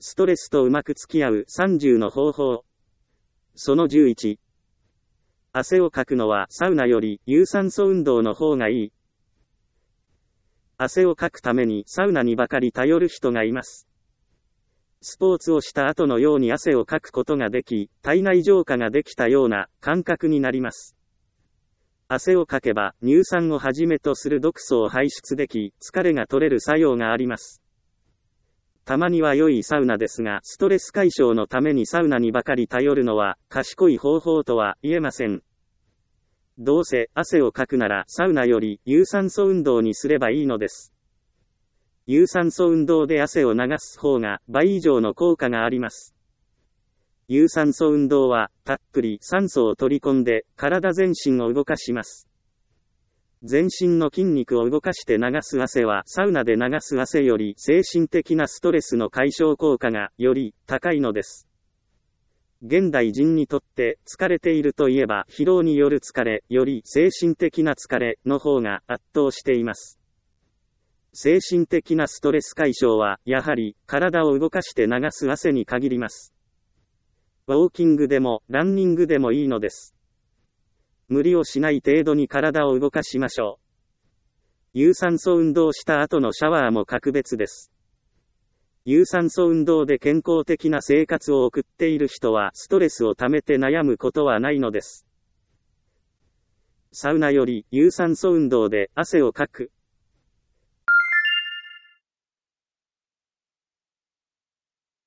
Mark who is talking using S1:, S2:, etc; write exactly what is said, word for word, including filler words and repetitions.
S1: ストレスとうまく付き合うさんじゅうの方法。そのじゅういち。汗をかくのはサウナより有酸素運動の方がいい。汗をかくためにサウナにばかり頼る人がいます。スポーツをした後のように汗をかくことができ、体内浄化ができたような感覚になります。汗をかけば乳酸をはじめとする毒素を排出でき、疲れが取れる作用があります。たまには良いサウナですが、ストレス解消のためにサウナにばかり頼るのは賢い方法とは言えません。どうせ汗をかくならサウナより有酸素運動にすればいいのです。有酸素運動で汗を流す方が倍以上の効果があります。有酸素運動はたっぷり酸素を取り込んで体全身を動かします。全身の筋肉を動かして流す汗はサウナで流す汗より精神的なストレスの解消効果がより高いのです。現代人にとって疲れているといえば疲労による疲れより精神的な疲れの方が圧倒しています。精神的なストレス解消はやはり体を動かして流す汗に限ります。ウォーキングでもランニングでもいいのです。無理をしない程度に体を動かしましょう。有酸素運動した後のシャワーも格別です。有酸素運動で健康的な生活を送っている人はストレスを溜めて悩むことはないのです。サウナより有酸素運動で汗をかく。